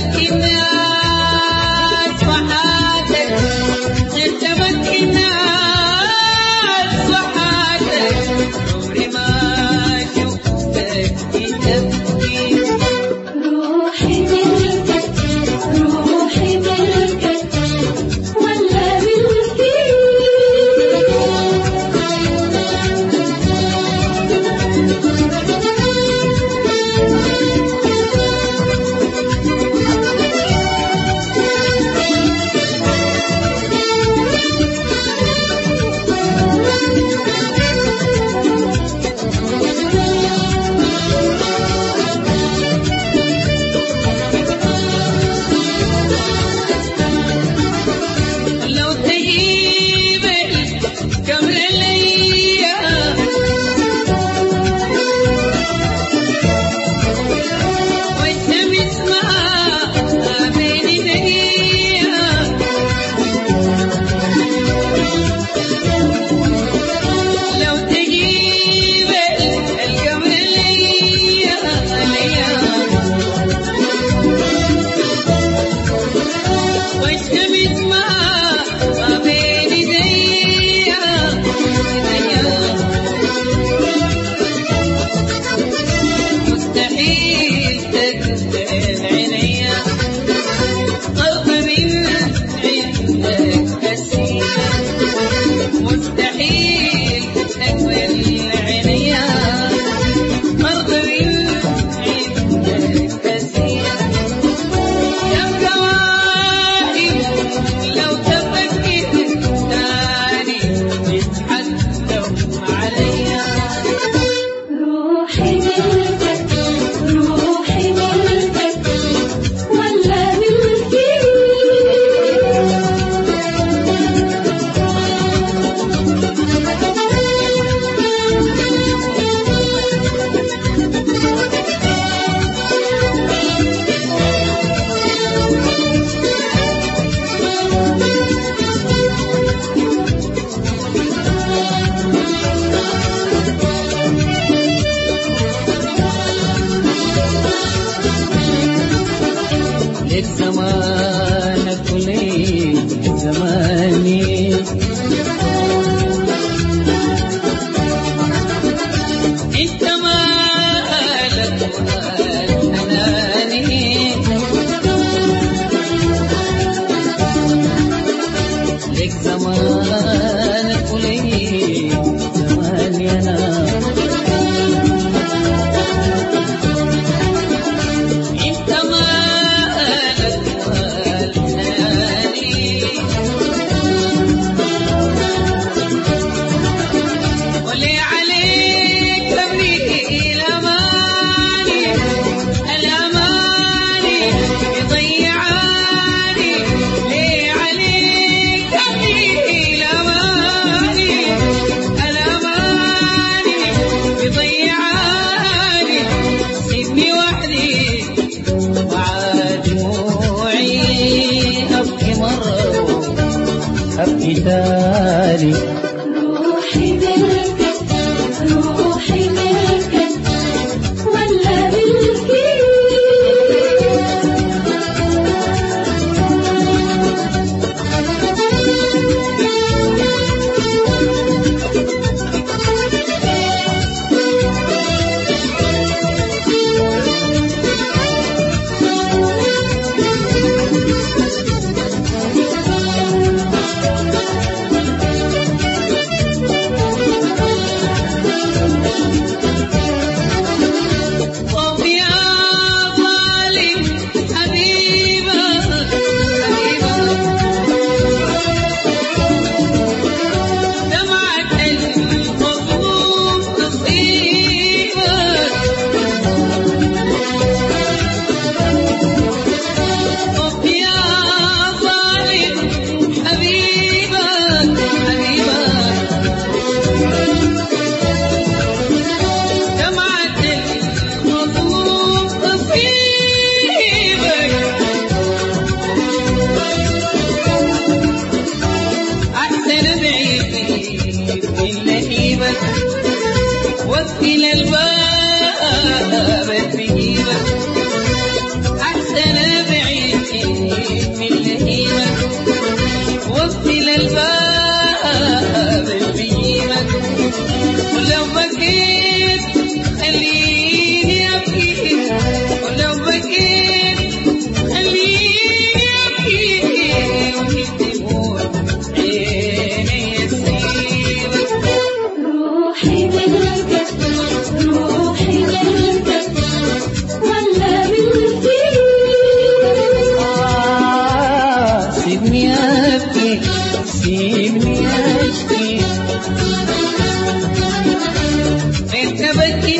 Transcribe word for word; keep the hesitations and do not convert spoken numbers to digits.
تبكي الناس وحاتك، غير تبكي الناس وحاتك، عمري ما شفتك تبكي. روحي ملكك روحي ملكك ولا ملكي، لو تجيب القمر ليا والشمس ما بين ايديا، لو تجيب القمر ليا ليا والشمس ما بين ايديا ايديا، مستحيل تقبل عينيا قرب من عندك كثيرا، مستحيل تقبل عينيا قرب من عندك كثيرا. يا كواكب لو تفكر تاني يتحدوا عليا. روحي ملكك روحي ملكك ولا ملكي، لك زمانك وليك زماني، انت مالك ومال اناني، لك زمانك وليك زماني انا، انت مالك ومال اناني، ولي عليك تبريك الاماني، الاماني يضيعاني، لي عليك تبريك الاماني، الاماني يضيعاني، سيبني وحدي وعاد دموعي ابكي مره ابكي تاني. روحي ملكك روحي ملكك ولا ملكي، انت بدي